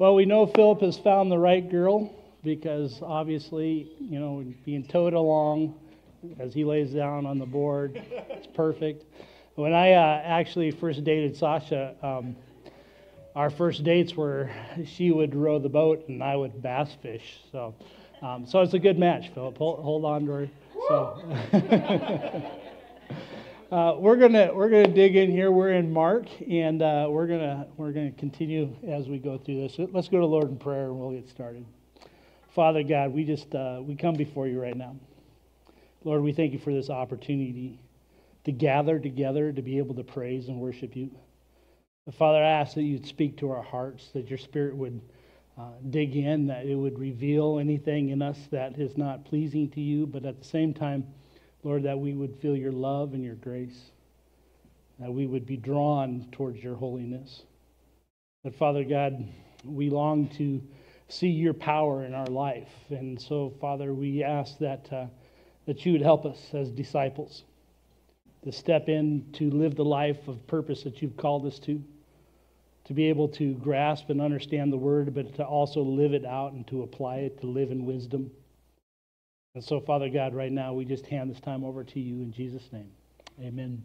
Well, we know Philip has found the right girl because obviously, being towed along as he lays down on the board, it's perfect. When I actually first dated Sasha, our first dates were she would row the boat and I would bass fish. So it's a good match, Philip. Hold on to her. So. We're gonna dig in here. We're in Mark, and we're gonna continue as we go through this. Let's go to Lord in prayer, and we'll get started. Father God, we come before you right now. Lord, we thank you for this opportunity to gather together to be able to praise and worship you. Father, I ask that you'd speak to our hearts, that your Spirit would dig in, that it would reveal anything in us that is not pleasing to you, but at the same time, Lord, that we would feel your love and your grace, that we would be drawn towards your holiness. But Father God, we long to see your power in our life. And so, Father, we ask that you would help us as disciples to step in, to live the life of purpose that you've called us to be able to grasp and understand the word, but to also live it out and to apply it, to live in wisdom. And so, Father God, right now, we just hand this time over to you in Jesus' name. Amen.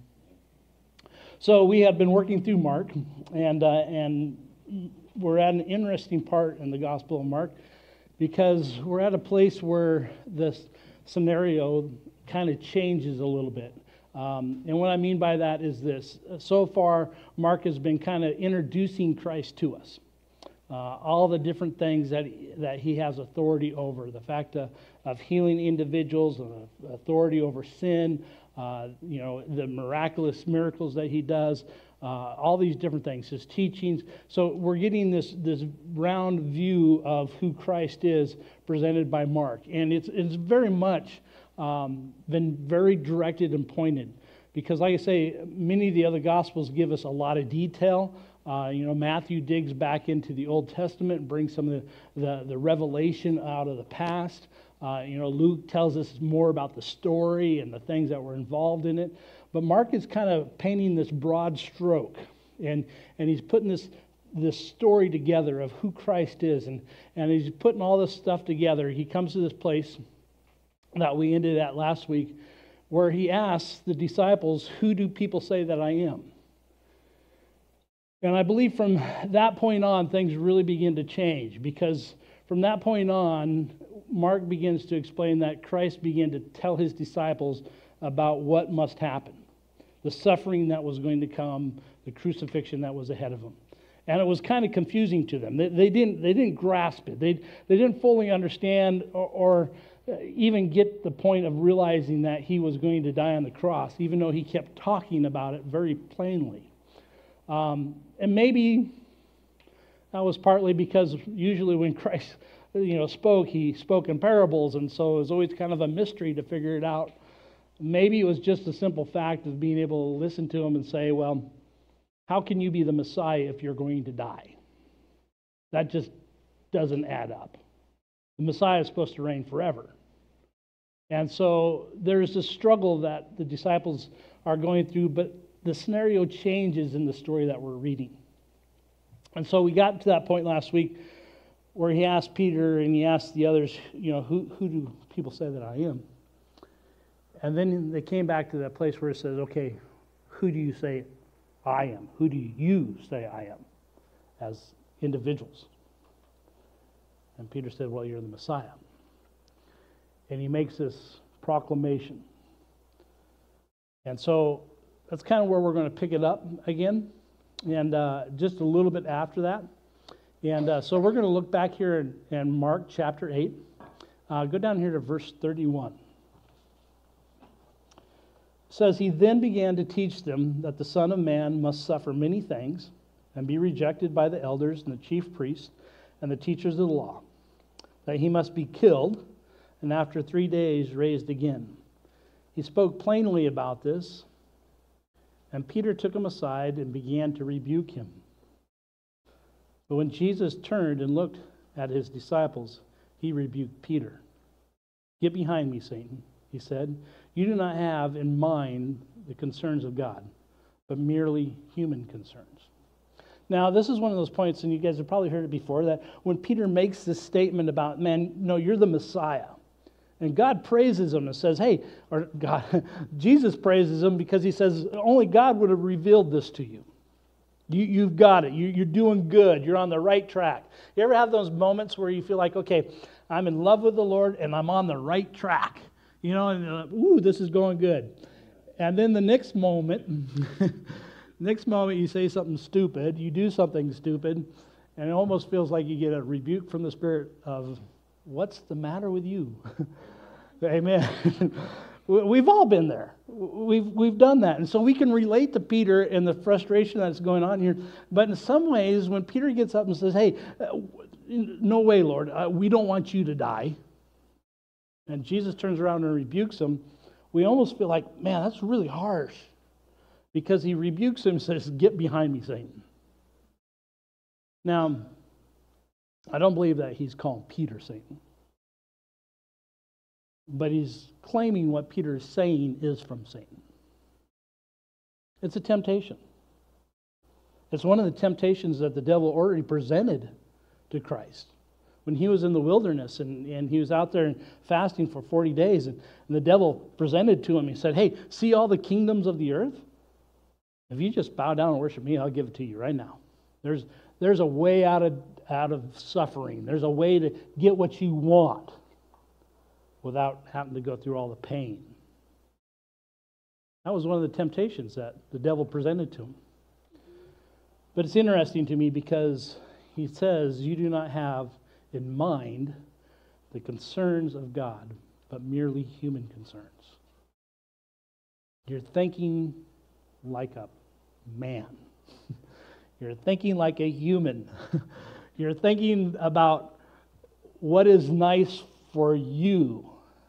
So we have been working through Mark, and we're at an interesting part in the Gospel of Mark because we're at a place where this scenario kind of changes a little bit. And what I mean by that is this. So far, Mark has been kind of introducing Christ to us. All the different things that he has authority over, the fact of healing individuals, authority over sin, the miraculous miracles that he does, all these different things, his teachings. So we're getting this round view of who Christ is presented by Mark. And it's very much been very directed and pointed. Because like I say, many of the other Gospels give us a lot of detail. Matthew digs back into the Old Testament and brings some of the revelation out of the past. Luke tells us more about the story and the things that were involved in it. But Mark is kind of painting this broad stroke, and he's putting this story together of who Christ is, and he's putting all this stuff together. He comes to this place that we ended at last week, where he asks the disciples, "Who do people say that I am?" And I believe from that point on, things really begin to change, because from that point on, Mark begins to explain that Christ began to tell his disciples about what must happen, the suffering that was going to come, the crucifixion that was ahead of them. And it was kind of confusing to them. They didn't grasp it. They didn't fully understand or even get the point of realizing that he was going to die on the cross, even though he kept talking about it very plainly. And maybe that was partly because usually when Christ, spoke, he spoke in parables, and so it was always kind of a mystery to figure it out. Maybe it was just a simple fact of being able to listen to him and say, well, how can you be the Messiah if you're going to die? That just doesn't add up. The Messiah is supposed to reign forever. And so there's this struggle that the disciples are going through, but the scenario changes in the story that we're reading. And so we got to that point last week where he asked Peter and he asked the others, who do people say that I am? And then they came back to that place where it says, okay, who do you say I am? Who do you say I am as individuals? And Peter said, well, you're the Messiah. And he makes this proclamation. And so that's kind of where we're going to pick it up again, and just a little bit after that. And so we're going to look back here in Mark chapter 8. Go down here to verse 31. It says, he then began to teach them that the Son of Man must suffer many things and be rejected by the elders and the chief priests and the teachers of the law, that he must be killed and after 3 days raised again. He spoke plainly about this, and Peter took him aside and began to rebuke him. But when Jesus turned and looked at his disciples, he rebuked Peter. Get behind me, Satan, he said. You do not have in mind the concerns of God, but merely human concerns. Now, this is one of those points, and you guys have probably heard it before, that when Peter makes this statement about, man, no, you're the Messiah. And God praises him and says, hey, or God, Jesus praises him because he says, only God would have revealed this to you. You've got it. You're doing good. You're on the right track. You ever have those moments where you feel like, okay, I'm in love with the Lord and I'm on the right track? You know, and ooh, this is going good. And then the next moment, you say something stupid, you do something stupid, and it almost feels like you get a rebuke from the Spirit of, what's the matter with you? Amen. We've all been there. We've done that. And so we can relate to Peter and the frustration that's going on here. But in some ways, when Peter gets up and says, hey, no way, Lord, we don't want you to die. And Jesus turns around and rebukes him. We almost feel like, man, that's really harsh. Because he rebukes him and says, get behind me, Satan. Now, I don't believe that he's calling Peter Satan. But he's claiming what Peter is saying is from Satan. It's a temptation. It's one of the temptations that the devil already presented to Christ. When he was in the wilderness and he was out there fasting for 40 days, and the devil presented to him, he said, hey, see all the kingdoms of the earth? If you just bow down and worship me, I'll give it to you right now. There's a way out of suffering. There's a way to get what you want without having to go through all the pain. That was one of the temptations that the devil presented to him. But it's interesting to me because he says, you do not have in mind the concerns of God, but merely human concerns. You're thinking like a man. You're thinking like a human. You're thinking about what is nice for you.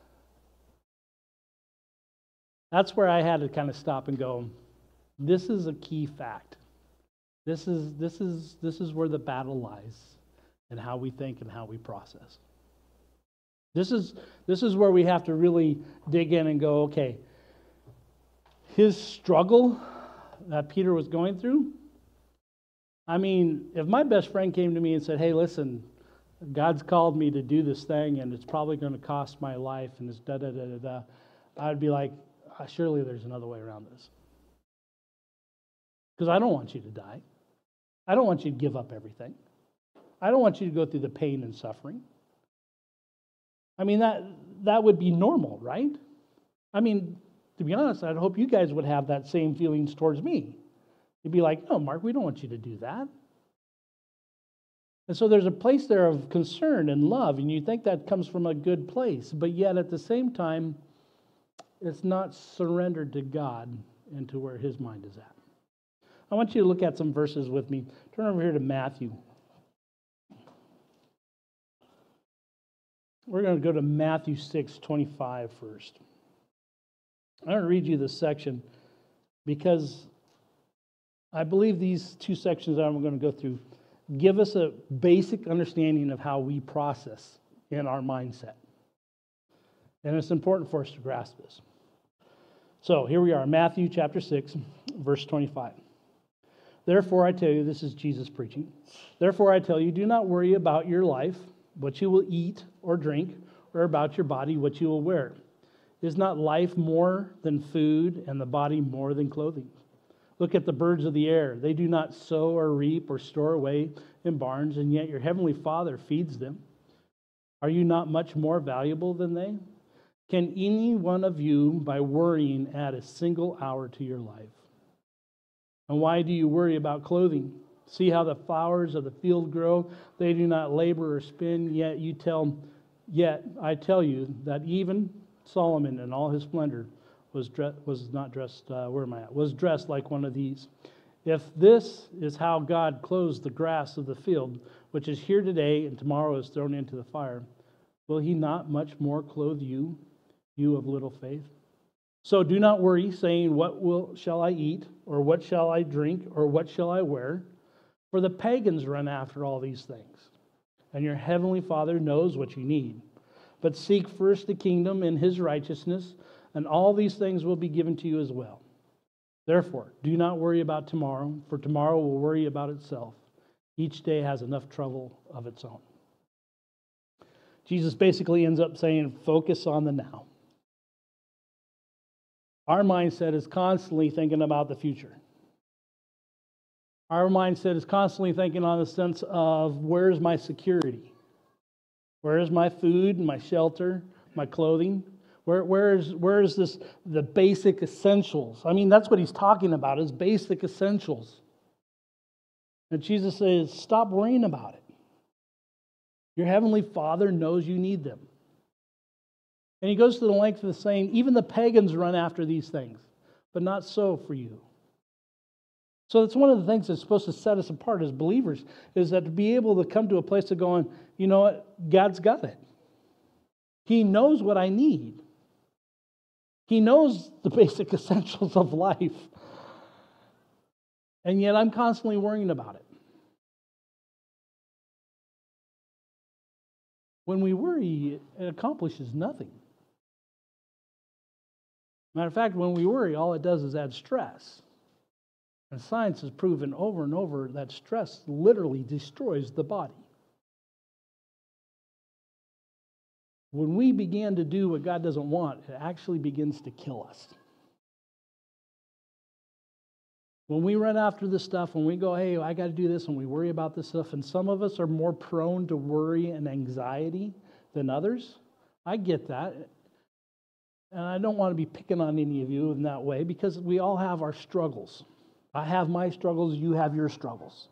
That's where I had to kind of stop and go, this is a key fact. This is where the battle lies in how we think and how we process. This is where we have to really dig in and go, okay, his struggle that Peter was going through, I mean, if my best friend came to me and said, hey, listen, God's called me to do this thing and it's probably going to cost my life and it's da-da-da-da-da, I'd be like, surely there's another way around this. Because I don't want you to die. I don't want you to give up everything. I don't want you to go through the pain and suffering. I mean, that would be normal, right? I mean, to be honest, I'd hope you guys would have that same feelings towards me. You'd be like, no, Mark, we don't want you to do that. And so there's a place there of concern and love, and you think that comes from a good place, but yet at the same time, it's not surrendered to God and to where his mind is at. I want you to look at some verses with me. Turn over here to Matthew. We're going to go to Matthew 6:25 first. I'm going to read you this section because I believe these two sections that I'm going to go through give us a basic understanding of how we process in our mindset. And it's important for us to grasp this. So here we are, Matthew chapter 6, verse 25. Therefore I tell you, this is Jesus preaching, therefore I tell you, do not worry about your life, what you will eat or drink, or about your body, what you will wear. Is not life more than food, and the body more than clothing? Look at the birds of the air. They do not sow or reap or store away in barns, and yet your heavenly Father feeds them. Are you not much more valuable than they? Can any one of you, by worrying, add a single hour to your life? And why do you worry about clothing? See how the flowers of the field grow? They do not labor or spin, yet I tell you that even Solomon in all his splendor was dressed like one of these. If this is how God clothes the grass of the field, which is here today and tomorrow is thrown into the fire, will he not much more clothe you, you of little faith? So do not worry, saying, shall I eat, or what shall I drink, or what shall I wear? For the pagans run after all these things, and your heavenly Father knows what you need. But seek first the kingdom and his righteousness, and all these things will be given to you as well. Therefore, do not worry about tomorrow, for tomorrow will worry about itself. Each day has enough trouble of its own. Jesus basically ends up saying, focus on the now. Our mindset is constantly thinking about the future. Our mindset is constantly thinking on the sense of, where's my security? Where is my food, my shelter, my clothing? Where is this, the basic essentials? I mean, that's what he's talking about, is basic essentials. And Jesus says, stop worrying about it. Your heavenly Father knows you need them. And he goes to the length of saying, even the pagans run after these things, but not so for you. So it's one of the things that's supposed to set us apart as believers, is that to be able to come to a place of going, you know what, God's got it. He knows what I need. He knows the basic essentials of life. And yet I'm constantly worrying about it. When we worry, it accomplishes nothing. Matter of fact, when we worry, all it does is add stress. And science has proven over and over that stress literally destroys the body. When we begin to do what God doesn't want, it actually begins to kill us. When we run after this stuff, when we go, hey, I got to do this, and we worry about this stuff, and some of us are more prone to worry and anxiety than others, I get that. And I don't want to be picking on any of you in that way, because we all have our struggles. I have my struggles, you have your struggles.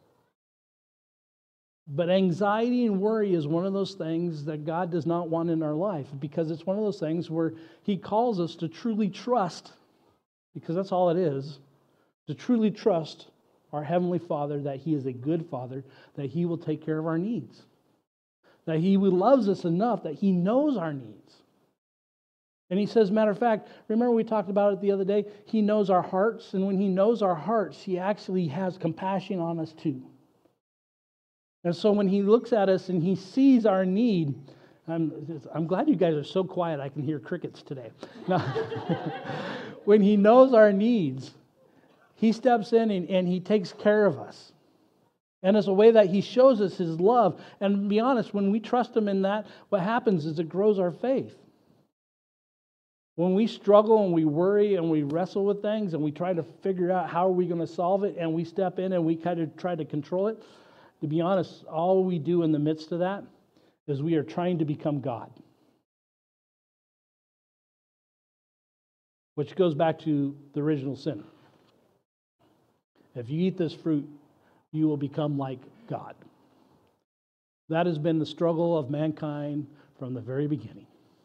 But anxiety and worry is one of those things that God does not want in our life, because it's one of those things where He calls us to truly trust, because that's all it is, to truly trust our Heavenly Father, that He is a good Father, that He will take care of our needs, that He loves us enough that He knows our needs. And He says, matter of fact, remember we talked about it the other day, He knows our hearts, and when He knows our hearts, He actually has compassion on us too. And so when He looks at us and He sees our need, I'm glad you guys are so quiet I can hear crickets today. Now, when He knows our needs, He steps in and He takes care of us. And it's a way that He shows us His love. And to be honest, when we trust Him in that, what happens is it grows our faith. When we struggle and we worry and we wrestle with things and we try to figure out how are we going to solve it, and we step in and we kind of try to control it, to be honest, all we do in the midst of that is we are trying to become God. Which goes back to the original sin. If you eat this fruit, you will become like God. That has been the struggle of mankind from the very beginning.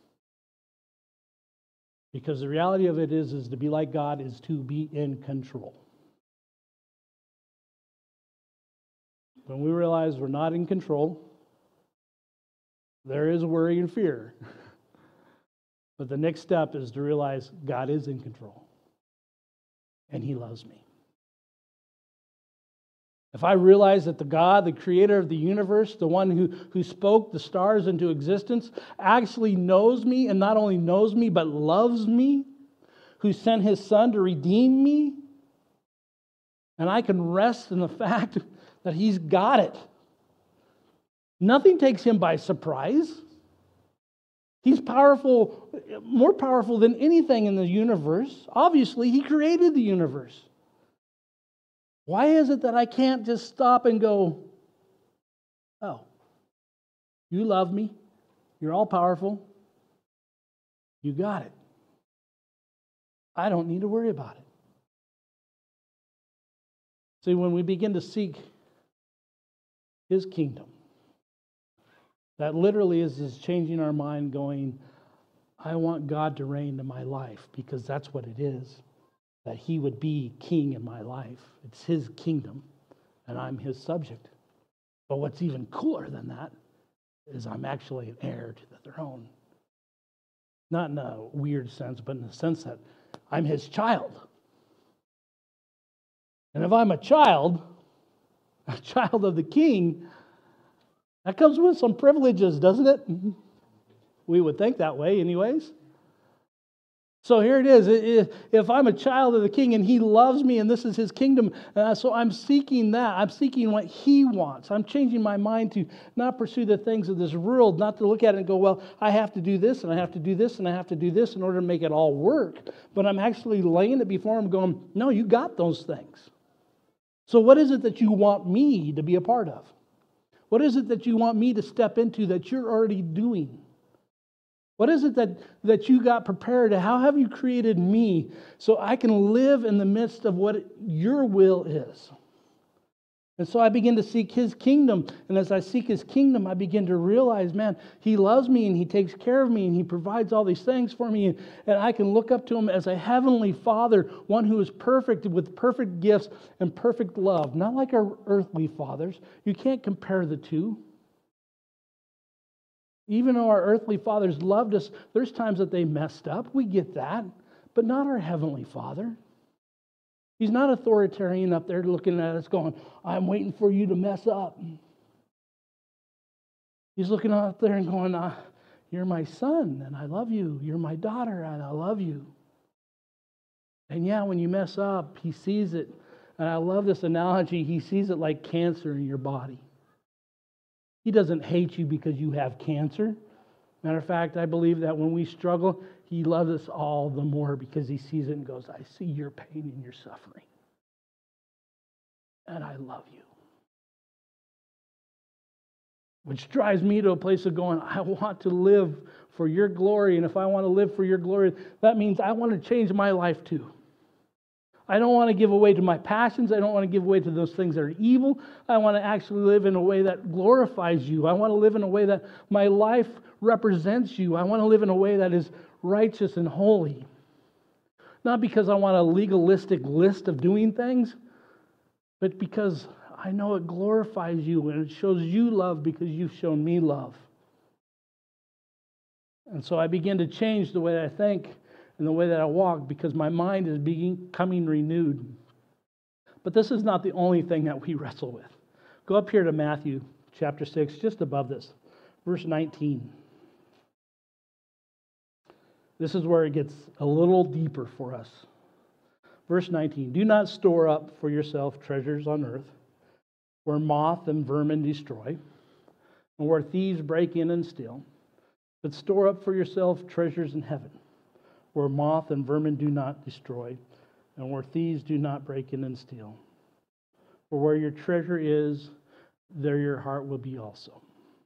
Because the reality of it is to be like God is to be in control. When we realize we're not in control, there is worry and fear. But the next step is to realize God is in control. And He loves me. If I realize that the God, the creator of the universe, the one who spoke the stars into existence, actually knows me, and not only knows me, but loves me, who sent His Son to redeem me, and I can rest in the fact that He's got it. Nothing takes Him by surprise. He's powerful, more powerful than anything in the universe. Obviously, He created the universe. Why is it that I can't just stop and go, oh, you love me, you're all powerful, you got it. I don't need to worry about it. See, when we begin to seek His kingdom, that literally is changing our mind, going, I want God to reign in my life, because that's what it is. That He would be king in my life. It's His kingdom, and I'm His subject. But what's even cooler than that is I'm actually an heir to the throne. Not in a weird sense, but in the sense that I'm His child. And if I'm a child of the King, that comes with some privileges, doesn't it? We would think that way anyways. So here it is. If I'm a child of the King and He loves me and this is His kingdom, so I'm seeking that. I'm seeking what He wants. I'm changing my mind to not pursue the things of this world, not to look at it and go, well, I have to do this and I have to do this and I have to do this in order to make it all work. But I'm actually laying it before Him going, no, you got those things. So what is it that you want me to be a part of? What is it that you want me to step into that you're already doing? What is it that you got prepared? How have you created me so I can live in the midst of what your will is? And so I begin to seek His kingdom. And as I seek His kingdom, I begin to realize, man, He loves me and He takes care of me and He provides all these things for me. And I can look up to Him as a heavenly Father, one who is perfect with perfect gifts and perfect love. Not like our earthly fathers. You can't compare the two. Even though our earthly fathers loved us, there's times that they messed up. We get that. But not our heavenly Father. He's not authoritarian up there looking at us going, I'm waiting for you to mess up. He's looking out there and going, you're my son and I love you. You're my daughter and I love you. And yeah, when you mess up, He sees it. And I love this analogy. He sees it like cancer in your body. He doesn't hate you because you have cancer. Matter of fact, I believe that when we struggle, He loves us all the more because He sees it and goes, I see your pain and your suffering. And I love you. Which drives me to a place of going, I want to live for your glory. And if I want to live for your glory, that means I want to change my life too. I don't want to give away to my passions. I don't want to give away to those things that are evil. I want to actually live in a way that glorifies you. I want to live in a way that my life represents you. I want to live in a way that is righteous and holy. Not because I want a legalistic list of doing things, but because I know it glorifies you and it shows you love because you've shown me love. And so I begin to change the way that I think and the way that I walk because my mind is becoming renewed. But this is not the only thing that we wrestle with. Go up here to Matthew chapter 6, just above this, verse 19. This is where it gets a little deeper for us. Verse 19, do not store up for yourself treasures on earth, where moth and vermin destroy, and where thieves break in and steal, but store up for yourself treasures in heaven, where moth and vermin do not destroy, and where thieves do not break in and steal. For where your treasure is, there your heart will be also.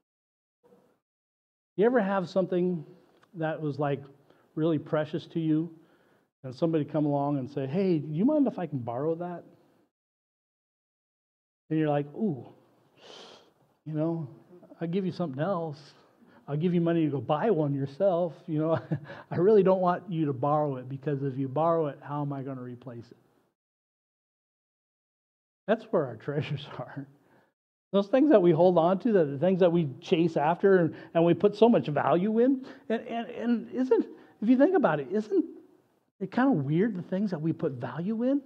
You ever have something that was like really precious to you, and somebody come along and say, hey, do you mind if I can borrow that? And you're like, ooh, I'll give you something else. I'll give you money to go buy one yourself. I really don't want you to borrow it because if you borrow it, how am I going to replace it? That's where our treasures are. Those things that we hold on to, the things that we chase after and we put so much value in. And isn't, if you think about it, isn't it kind of weird the things that we put value in?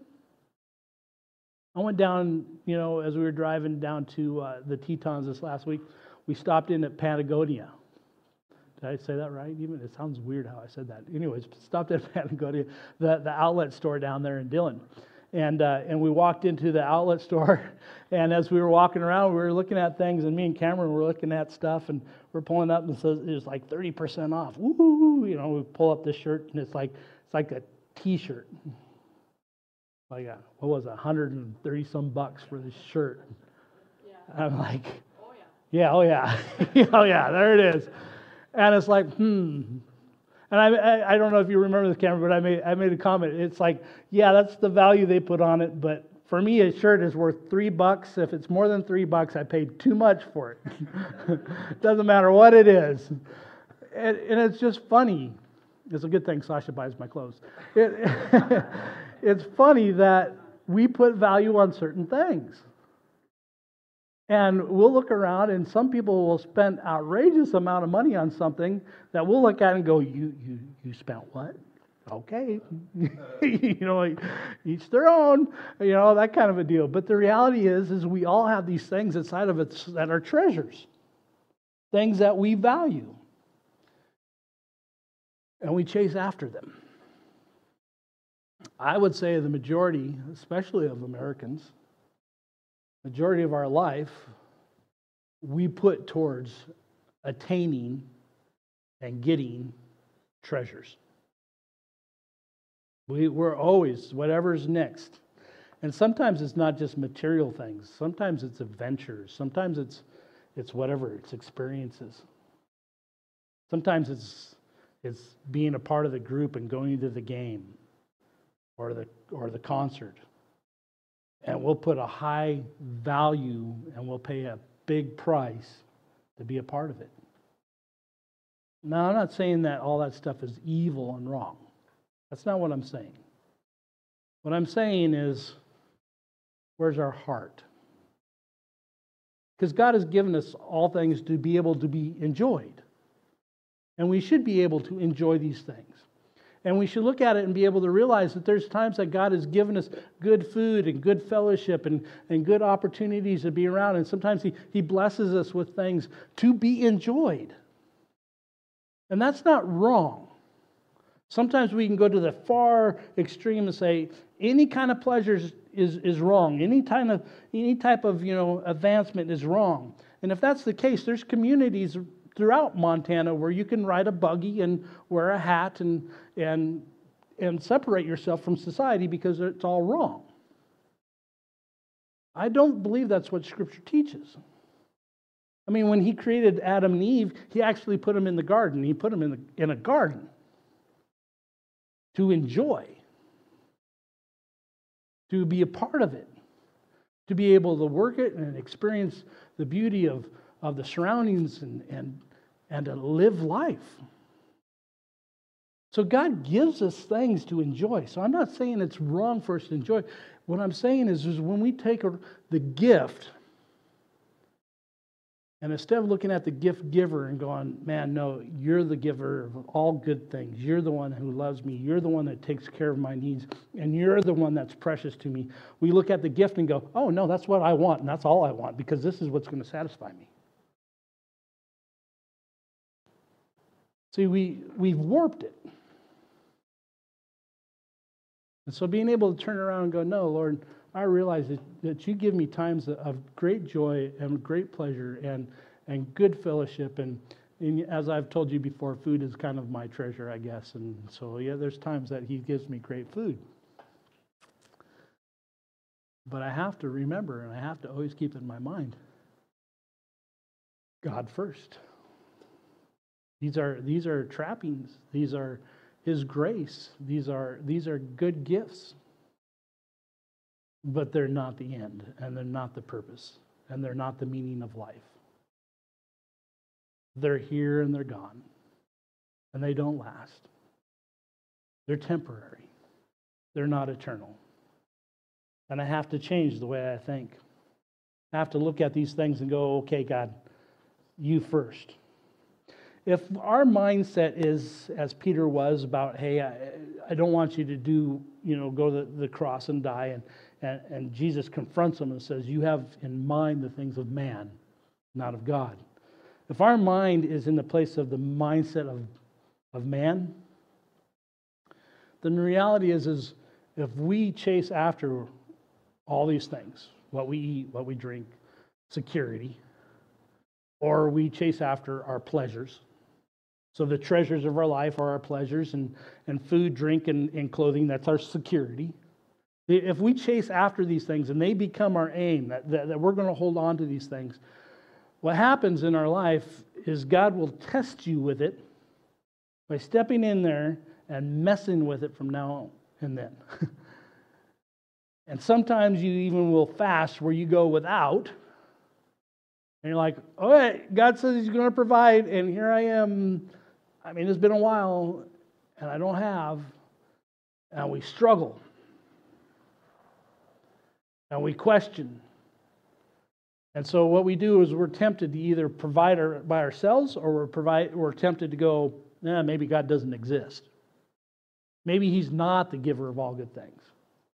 I went down, as we were driving down to the Tetons this last week, we stopped in at Patagonia. Did I say that right? Even it sounds weird how I said that. Anyways, stopped at Patagonia, the outlet store down there in Dillon. And we walked into the outlet store, and as we were walking around, we were looking at things, and me and Cameron were looking at stuff, and we're pulling up, and it says it's like 30% off. Woo! We pull up this shirt, and it's like a T-shirt. Like what was it, $130 some bucks for this shirt? Yeah. I'm like, oh yeah, oh yeah, oh yeah, there it is. And it's like, And I don't know if you remember this, Cameron, but I made a comment. It's like, yeah, that's the value they put on it, but for me, a shirt is worth $3. If it's more than $3, I paid too much for it. Doesn't matter what it is. And it's just funny. It's a good thing Sasha buys my clothes. It's funny that we put value on certain things. And we'll look around, and some people will spend outrageous amount of money on something that we'll look at and go, you spent what? Okay. Each their own, that kind of a deal. But the reality is we all have these things inside of us that are treasures, things that we value. And we chase after them. I would say the majority, especially of Americans, majority of our life, we put towards attaining and getting treasures. We're always whatever's next. And sometimes it's not just material things. Sometimes it's adventures. Sometimes it's whatever, it's experiences. Sometimes it's being a part of the group and going to the game or the concert. And we'll put a high value and we'll pay a big price to be a part of it. Now, I'm not saying that all that stuff is evil and wrong. That's not what I'm saying. What I'm saying is, where's our heart? Because God has given us all things to be able to be enjoyed. And we should be able to enjoy these things. And we should look at it and be able to realize that there's times that God has given us good food and good fellowship and good opportunities to be around. And sometimes He blesses us with things to be enjoyed. And that's not wrong. Sometimes we can go to the far extreme and say any kind of pleasure is wrong. Any type of advancement is wrong. And if that's the case, there's communities throughout Montana where you can ride a buggy and wear a hat and separate yourself from society because it's all wrong. I don't believe that's what Scripture teaches. I mean, when He created Adam and Eve, He actually put them in the garden. He put them in a garden to enjoy, to be a part of it, to be able to work it and experience the beauty of the surroundings and to live life. So God gives us things to enjoy. So I'm not saying it's wrong for us to enjoy. What I'm saying is when we take the gift, and instead of looking at the gift giver and going, man, no, you're the giver of all good things. You're the one who loves me. You're the one that takes care of my needs. And you're the one that's precious to me. We look at the gift and go, oh, no, that's what I want. And that's all I want because this is what's going to satisfy me. See, we've warped it. And so being able to turn around and go, no, Lord, I realize that you give me times of great joy and great pleasure and good fellowship. And as I've told you before, food is kind of my treasure, I guess. And so, yeah, there's times that He gives me great food. But I have to remember, and I have to always keep in my mind, God first. These are trappings. These are His grace. These are good gifts. But they're not the end, and they're not the purpose, and they're not the meaning of life. They're here and they're gone, and they don't last. They're temporary. They're not eternal. And I have to change the way I think. I have to look at these things and go, okay, God, you first. If our mindset is, as Peter was, about, hey, I don't want you to go to the cross and die, and Jesus confronts him and says, you have in mind the things of man, not of God. If our mind is in the place of the mindset of man, then the reality is if we chase after all these things, what we eat, what we drink, security, or we chase after our pleasures. So the treasures of our life are our pleasures, and food, drink, and clothing, that's our security. If we chase after these things and they become our aim, that we're going to hold on to these things, what happens in our life is God will test you with it by stepping in there and messing with it from now and then. And sometimes you even will fast where you go without. And you're like, all right, God says He's going to provide, and here I am. I mean, it's been a while, and I don't have. And we struggle. And we question. And so what we do is we're tempted to either provide by ourselves, or we're tempted to go, maybe God doesn't exist. Maybe He's not the giver of all good things.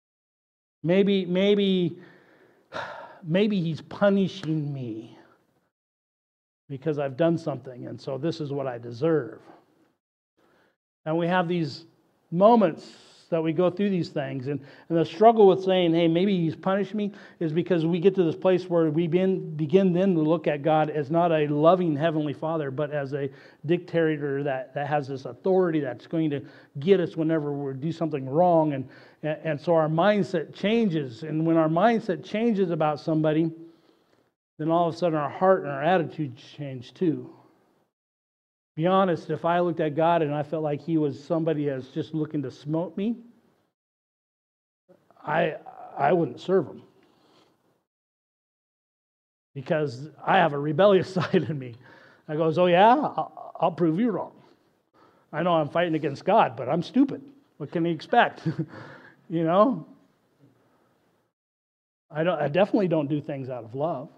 Maybe He's punishing me because I've done something, and so this is what I deserve. And we have these moments that we go through these things. And the struggle with saying, hey, maybe he's punished me, is because we get to this place where we begin then to look at God as not a loving Heavenly Father, but as a dictator that has this authority that's going to get us whenever we do something wrong. And so our mindset changes. And when our mindset changes about somebody, then all of a sudden our heart and our attitude change too. Be honest, if I looked at God and I felt like he was somebody that's just looking to smote me, I wouldn't serve him. Because I have a rebellious side in me. I goes, oh yeah, I'll prove you wrong. I know I'm fighting against God, but I'm stupid. What can he expect? You know? I definitely don't do things out of love.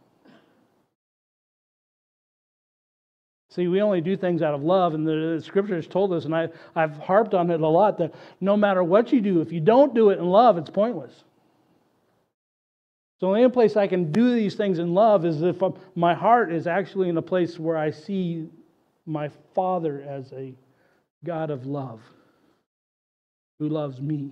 See, we only do things out of love, and the Scriptures told us, and I've harped on it a lot, that no matter what you do, if you don't do it in love, it's pointless. So the only place I can do these things in love is if my heart is actually in a place where I see my Father as a God of love, who loves me.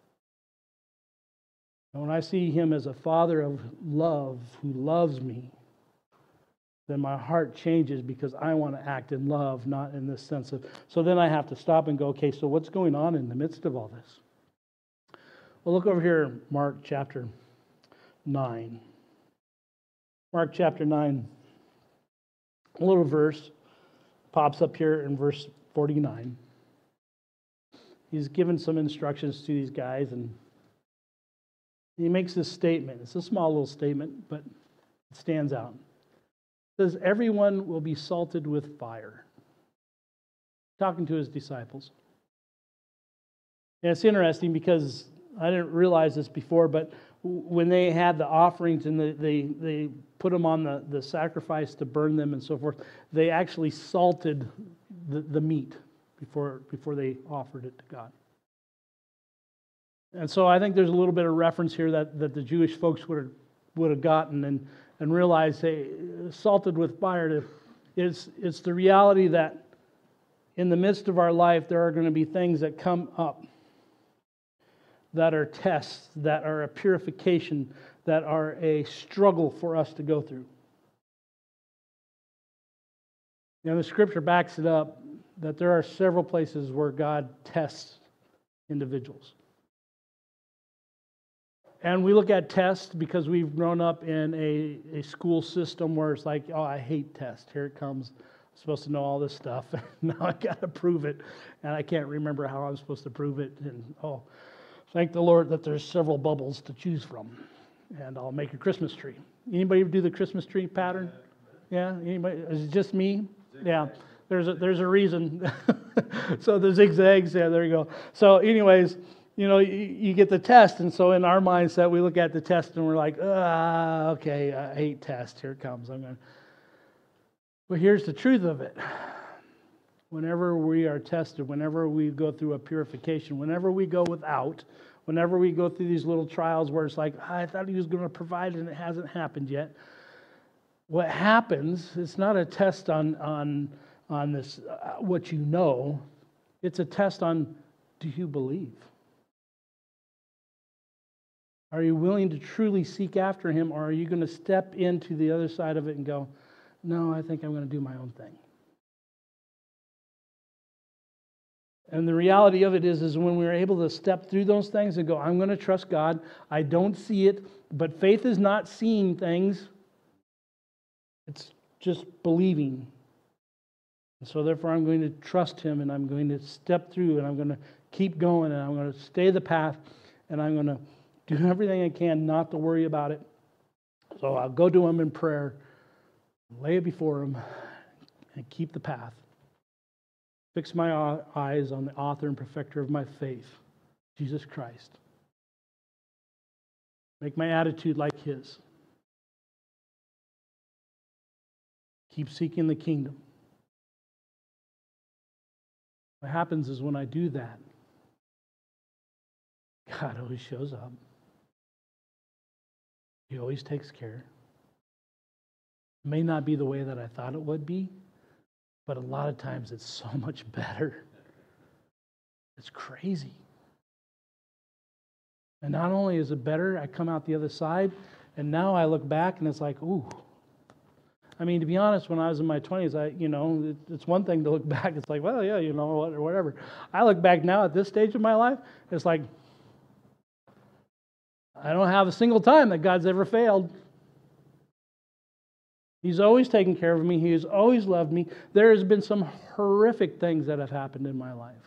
And when I see him as a Father of love, who loves me, then my heart changes because I want to act in love, not in this sense of... So then I have to stop and go, okay, so what's going on in the midst of all this? Well, look over here, Mark chapter 9. Mark chapter 9, a little verse pops up here in verse 49. He's given some instructions to these guys, and he makes this statement. It's a small little statement, but it stands out. It says, everyone will be salted with fire. Talking to his disciples. And it's interesting because I didn't realize this before, but when they had the offerings and they put them on the sacrifice to burn them and so forth, they actually salted the meat before they offered it to God. And so I think there's a little bit of reference here that the Jewish folks would have gotten and realized, hey, salted with fire, it's the reality that in the midst of our life there are going to be things that come up that are tests, that are a purification, that are a struggle for us to go through. And the Scripture backs it up that there are several places where God tests individuals. And we look at tests because we've grown up in a school system where it's like, oh, I hate tests. Here it comes. I'm supposed to know all this stuff. Now I got to prove it. And I can't remember how I'm supposed to prove it. And oh, thank the Lord that there's several bubbles to choose from. And I'll make a Christmas tree. Anybody do the Christmas tree pattern? Yeah? Anybody? Is it just me? Yeah. There's a reason. So the zigzags, yeah, there you go. So anyways, you know, you get the test, and so in our mindset, we look at the test and we're like, okay, I hate tests. Here it comes. But here's the truth of it. Whenever we are tested, whenever we go through a purification, whenever we go without, whenever we go through these little trials where it's like, I thought he was going to provide and it hasn't happened yet. What happens, it's not a test on this, what you know. It's a test on, do you believe? Are you willing to truly seek after him, or are you going to step into the other side of it and go, no, I think I'm going to do my own thing? And the reality of it is when we're able to step through those things and go, I'm going to trust God. I don't see it, but faith is not seeing things. It's just believing. And so therefore I'm going to trust him, and I'm going to step through, and I'm going to keep going, and I'm going to stay the path, and I'm going to do everything I can not to worry about it. So I'll go to him in prayer, lay it before him, and keep the path. Fix my eyes on the author and perfecter of my faith, Jesus Christ. Make my attitude like his. Keep seeking the kingdom. What happens is when I do that, God always shows up. He always takes care. It may not be the way that I thought it would be, but a lot of times it's so much better. It's crazy. And not only is it better, I come out the other side, and now I look back and it's like, ooh. I mean, to be honest, when I was in my 20s, it's one thing to look back. It's like, well, yeah, whatever. I look back now at this stage of my life, it's like, I don't have a single time that God's ever failed. He's always taken care of me. He has always loved me. There has been some horrific things that have happened in my life.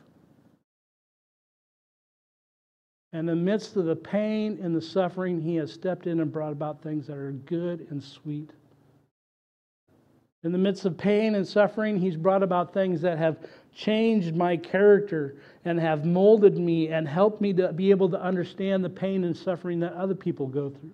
And in the midst of the pain and the suffering, He has stepped in and brought about things that are good and sweet. In the midst of pain and suffering, He's brought about things that have changed my character and have molded me and helped me to be able to understand the pain and suffering that other people go through.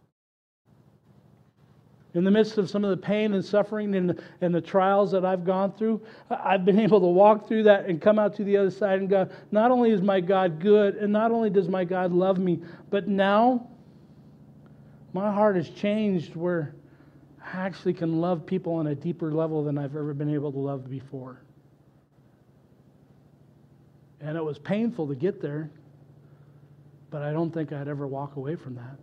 In the midst of some of the pain and suffering and the trials that I've gone through, I've been able to walk through that and come out to the other side and go, not only is my God good, and not only does my God love me, but now my heart has changed where I actually can love people on a deeper level than I've ever been able to love before. And it was painful to get there, but I don't think I'd ever walk away from that.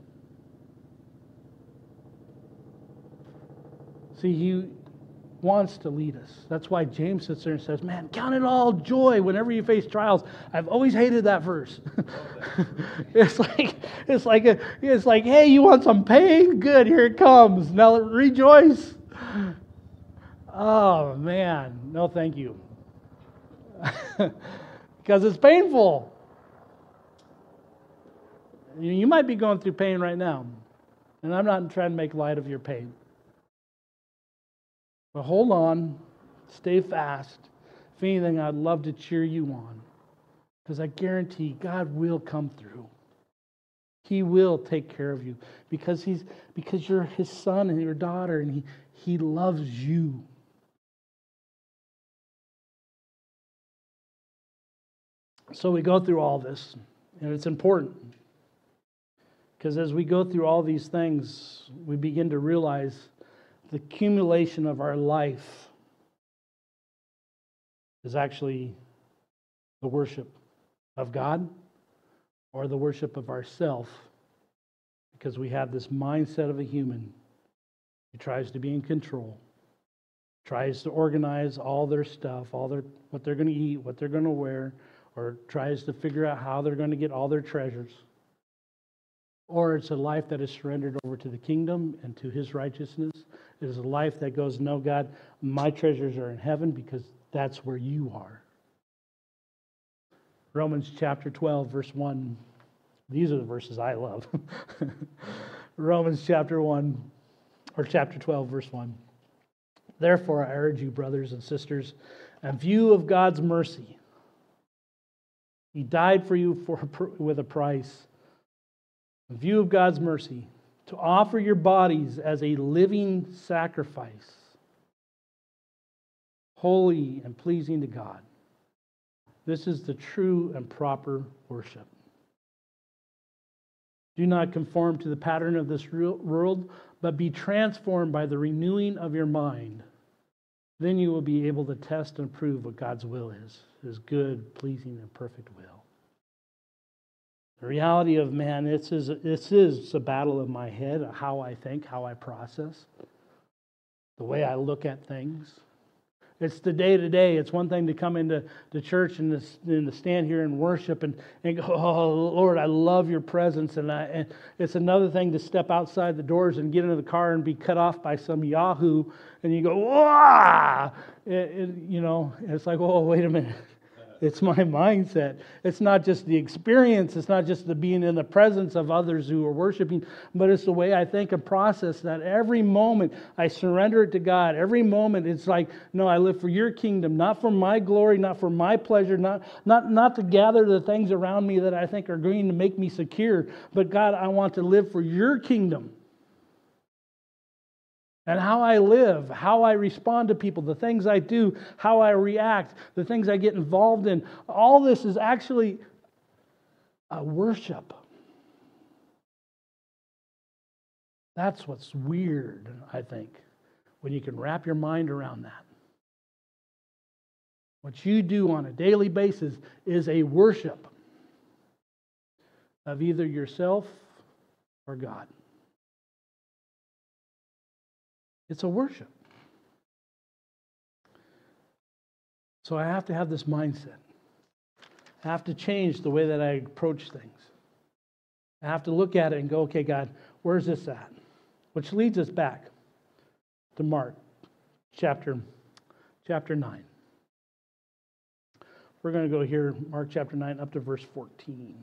See, He wants to lead us. That's why James sits there and says, man, count it all joy whenever you face trials. I've always hated that verse. It's like, hey, you want some pain? Good, here it comes. Now rejoice. Oh, man. No, thank you. Because it's painful. You might be going through pain right now. And I'm not trying to make light of your pain. But hold on, stay fast. If anything, I'd love to cheer you on. Because I guarantee God will come through. He will take care of you. Because you're His son and your daughter, and He loves you. So we go through all this, and it's important. Because as we go through all these things, we begin to realize the accumulation of our life is actually the worship of God or the worship of ourself, because we have this mindset of a human who tries to be in control, tries to organize all their stuff, what they're going to eat, what they're going to wear, or tries to figure out how they're going to get all their treasures. Or it's a life that is surrendered over to the kingdom and to His righteousness. It is a life that goes, no, God, my treasures are in heaven because that's where you are. Romans chapter 12, verse 1. These are the verses I love. Romans chapter 12, verse 1. Therefore, I urge you, brothers and sisters, in view of God's mercy, He died for you with a price. In view of God's mercy, to offer your bodies as a living sacrifice, holy and pleasing to God. This is the true and proper worship. Do not conform to the pattern of this world, but be transformed by the renewing of your mind. Then you will be able to test and prove what God's will is, His good, pleasing, and perfect will. The reality of man, this is a battle of my head, how I think, how I process, the way I look at things. It's the day-to-day. It's one thing to come into the church and to stand here and worship and go, oh, Lord, I love your presence. And it's another thing to step outside the doors and get into the car and be cut off by some yahoo. And you go, wah! It's like, oh, wait a minute. It's my mindset. It's not just the experience. It's not just the being in the presence of others who are worshiping, but it's the way I think and process that. Every moment I surrender it to God. Every moment it's like, no, I live for your kingdom, not for my glory, not for my pleasure, not to gather the things around me that I think are going to make me secure. But God, I want to live for your kingdom. And how I live, how I respond to people, the things I do, how I react, the things I get involved in, all this is actually a worship. That's what's weird, I think, when you can wrap your mind around that. What you do on a daily basis is a worship. of either yourself or God. It's a worship. So I have to have this mindset. I have to change the way that I approach things. I have to look at it and go, okay, God, where's this at? Which leads us back to Mark chapter 9. We're going to go here, Mark chapter 9, up to verse 14.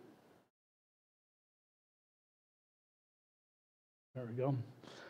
There we go.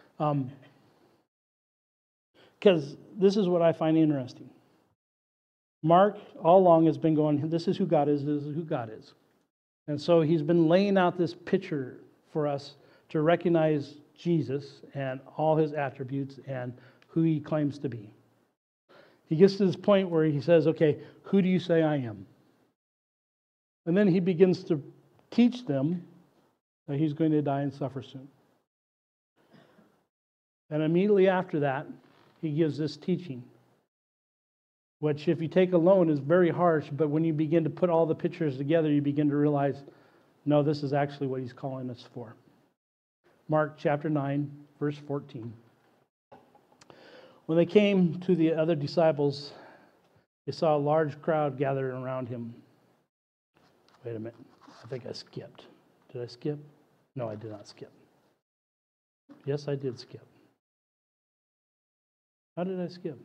Because this is what I find interesting. Mark, all along, has been going, this is who God is, this is who God is. And so he's been laying out this picture for us to recognize Jesus and all his attributes and who he claims to be. He gets to this point where he says, okay, who do you say I am? And then he begins to teach them that he's going to die and suffer soon. And immediately after that, he gives this teaching, which if you take alone is very harsh, but when you begin to put all the pictures together, you begin to realize, no, this is actually what he's calling us for. Mark chapter 9, verse 14. When they came to the other disciples, they saw a large crowd gathered around him. Wait a minute. I think I skipped. Did I skip? No, I did not skip. Yes, I did skip. How did I skip?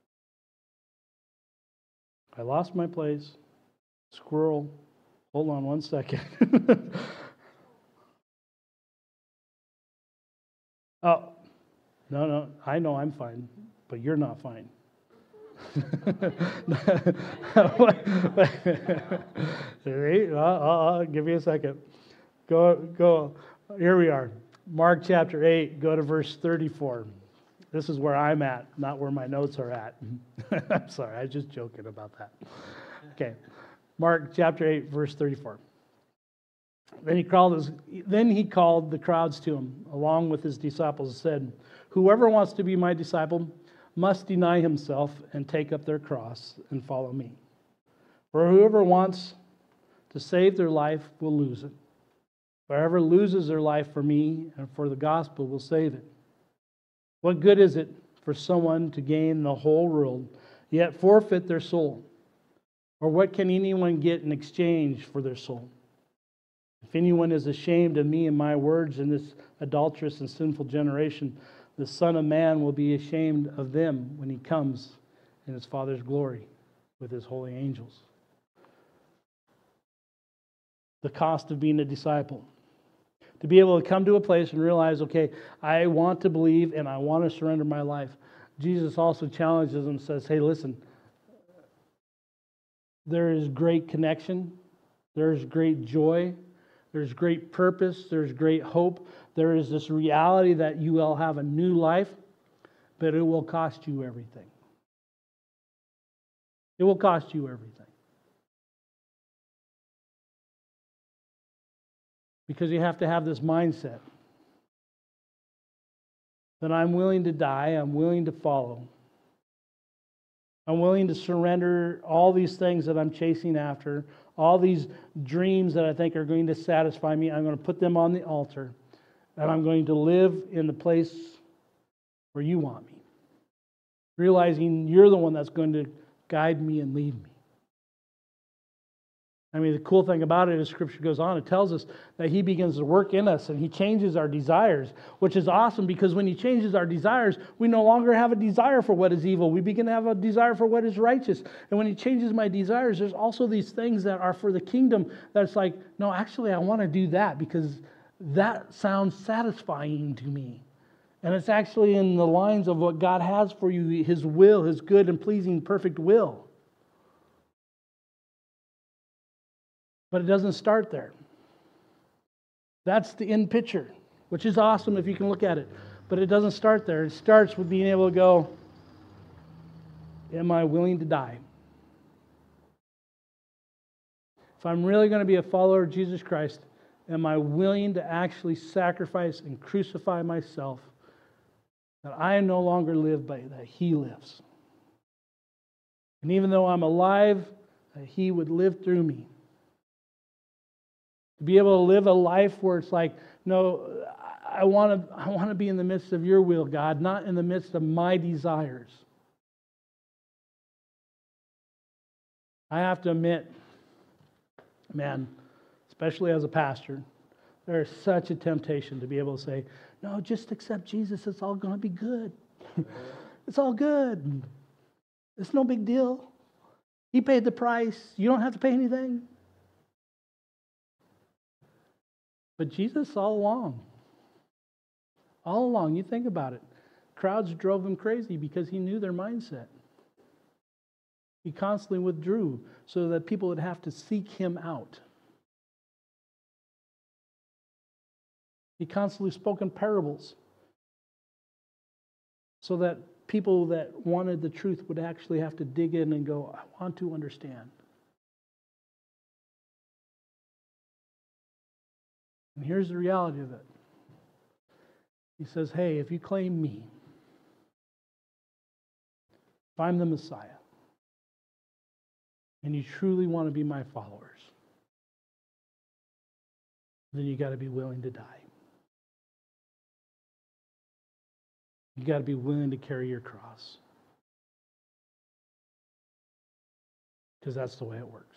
I lost my place. Squirrel. Hold on one second. Oh, no, I know I'm fine, but you're not fine. Give me a second. Go. Here we are. Mark chapter 8, go to verse 34. This is where I'm at, not where my notes are at. I'm sorry, I was just joking about that. Okay. Mark chapter 8, verse 34. Then he called the crowds to him, along with his disciples, and said, "Whoever wants to be my disciple must deny himself and take up their cross and follow me. For whoever wants to save their life will lose it. Whoever loses their life for me and for the gospel will save it. What good is it for someone to gain the whole world, yet forfeit their soul? Or what can anyone get in exchange for their soul? If anyone is ashamed of me and my words in this adulterous and sinful generation, the Son of Man will be ashamed of them when he comes in his Father's glory with his holy angels." The cost of being a disciple. To be able to come to a place and realize, okay, I want to believe and I want to surrender my life. Jesus also challenges them and says, hey, listen, there is great connection, there's great joy, there's great purpose, there's great hope. There is this reality that you will have a new life, but it will cost you everything. It will cost you everything. Because you have to have this mindset that I'm willing to die, I'm willing to follow. I'm willing to surrender all these things that I'm chasing after, all these dreams that I think are going to satisfy me. I'm going to put them on the altar, and I'm going to live in the place where you want me, realizing you're the one that's going to guide me and lead me. I mean, the cool thing about it is Scripture goes on. It tells us that He begins to work in us and He changes our desires, which is awesome because when He changes our desires, we no longer have a desire for what is evil. We begin to have a desire for what is righteous. And when He changes my desires, there's also these things that are for the kingdom that's like, no, actually, I want to do that because that sounds satisfying to me. And it's actually in the lines of what God has for you, His will, His good and pleasing, perfect will. But it doesn't start there. That's the end picture, which is awesome if you can look at it. But it doesn't start there. It starts with being able to go, am I willing to die? If I'm really going to be a follower of Jesus Christ, am I willing to actually sacrifice and crucify myself that I no longer live, but that He lives? And even though I'm alive, that He would live through me. To be able to live a life where it's like, no, I want to be in the midst of your will, God, not in the midst of my desires. I have to admit, man, especially as a pastor, there is such a temptation to be able to say, no, just accept Jesus. It's all going to be good. It's all good. It's no big deal. He paid the price. You don't have to pay anything. But Jesus all along, you think about it. Crowds drove him crazy because he knew their mindset. He constantly withdrew so that people would have to seek him out. He constantly spoke in parables so that people that wanted the truth would actually have to dig in and go, I want to understand. And here's the reality of it. He says, hey, if you claim me, if I'm the Messiah, and you truly want to be my followers, then you got to be willing to die. You got to be willing to carry your cross. Because that's the way it works.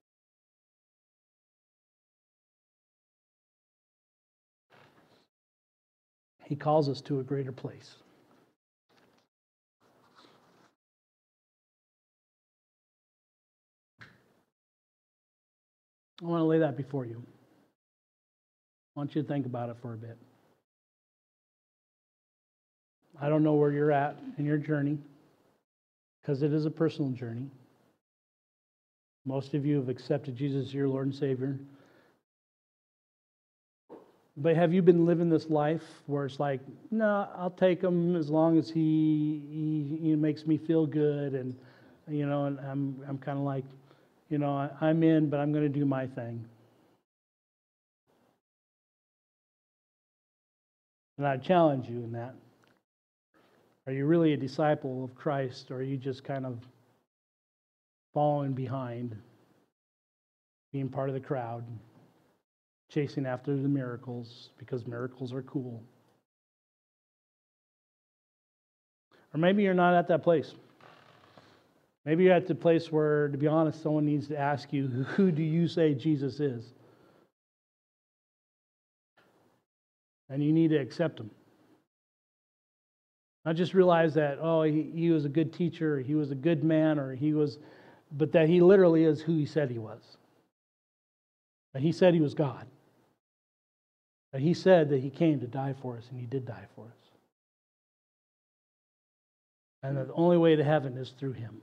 He calls us to a greater place. I want to lay that before you. I want you to think about it for a bit. I don't know where you're at in your journey, because it is a personal journey. Most of you have accepted Jesus as your Lord and Savior. But have you been living this life where it's like, no, I'll take him as long as he makes me feel good, and and I'm kind of like, I'm in, but I'm going to do my thing. And I challenge you in that. Are you really a disciple of Christ, or are you just kind of following behind, being part of the crowd, chasing after the miracles because miracles are cool? Or maybe you're not at that place. Maybe you're at the place where, to be honest, someone needs to ask you, who do you say Jesus is? And you need to accept him. Not just realize that, he was a good teacher, he was a good man, but that he literally is who he said he was. That he said he was God. That he said that he came to die for us, and he did die for us. And that the only way to heaven is through him.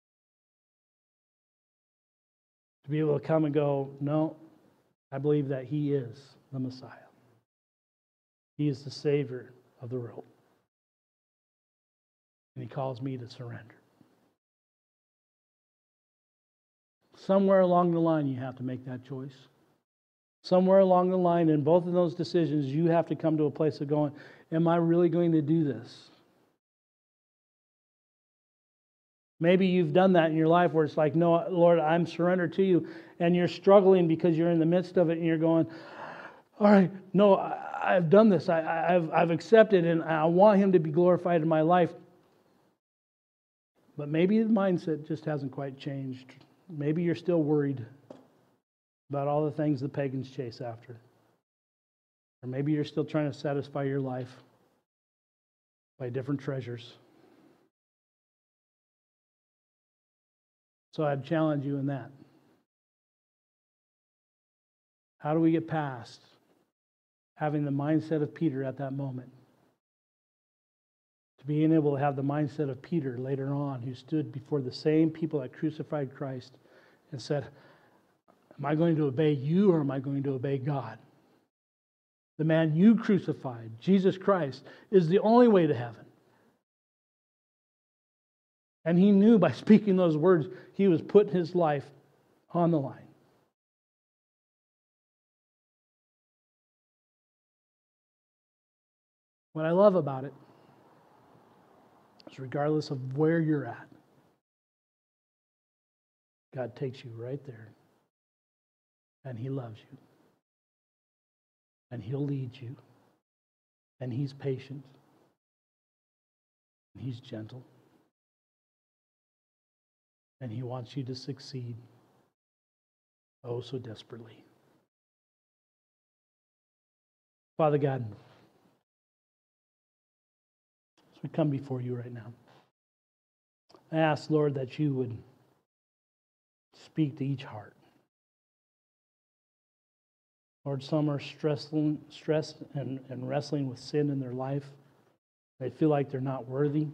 To be able to come and go, no, I believe that he is the Messiah. He is the Savior of the world. And he calls me to surrender. Somewhere along the line, you have to make that choice. Somewhere along the line, in both of those decisions, you have to come to a place of going, am I really going to do this? Maybe you've done that in your life where it's like, no, Lord, I'm surrendered to you. And you're struggling because you're in the midst of it and you're going, all right, no, I've done this. I've accepted, and I want him to be glorified in my life. But maybe the mindset just hasn't quite changed. Maybe you're still worried about all the things the pagans chase after. Or maybe you're still trying to satisfy your life by different treasures. So I'd challenge you in that. How do we get past having the mindset of Peter at that moment? To being able to have the mindset of Peter later on, who stood before the same people that crucified Christ and said, am I going to obey you, or am I going to obey God? The man you crucified, Jesus Christ, is the only way to heaven. And he knew by speaking those words, he was putting his life on the line. What I love about it is, regardless of where you're at, God takes you right there, and he loves you. and He'll lead you. And He's patient. And He's gentle. And He wants you to succeed, oh so desperately. Father God, as we come before you right now, I ask, Lord, that you would speak to each heart. Lord, some are stressed and wrestling with sin in their life. They feel like they're not worthy.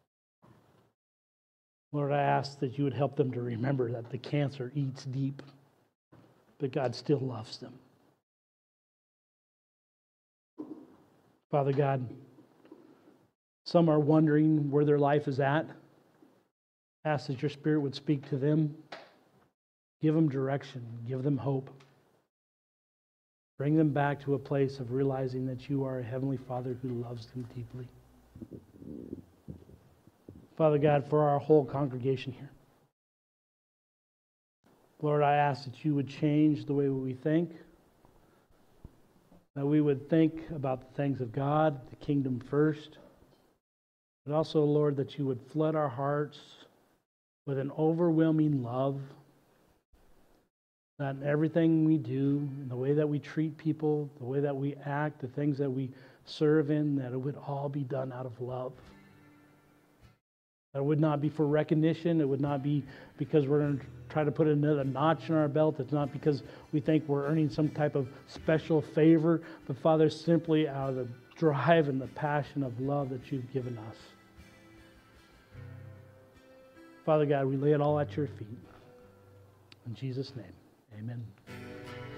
Lord, I ask that you would help them to remember that the cancer eats deep, but God still loves them. Father God, some are wondering where their life is at. Ask that your Spirit would speak to them. Give them direction. Give them hope. Bring them back to a place of realizing that you are a Heavenly Father who loves them deeply. Father God, for our whole congregation here, Lord, I ask that you would change the way we think, that we would think about the things of God, the kingdom first, but also, Lord, that you would flood our hearts with an overwhelming love, that in everything we do, in the way that we treat people, the way that we act, the things that we serve in, that it would all be done out of love. That it would not be for recognition. It would not be because we're going to try to put another notch in our belt. It's not because we think we're earning some type of special favor, but Father, simply out of the drive and the passion of love that you've given us. Father God, we lay it all at your feet. In Jesus' name, amen.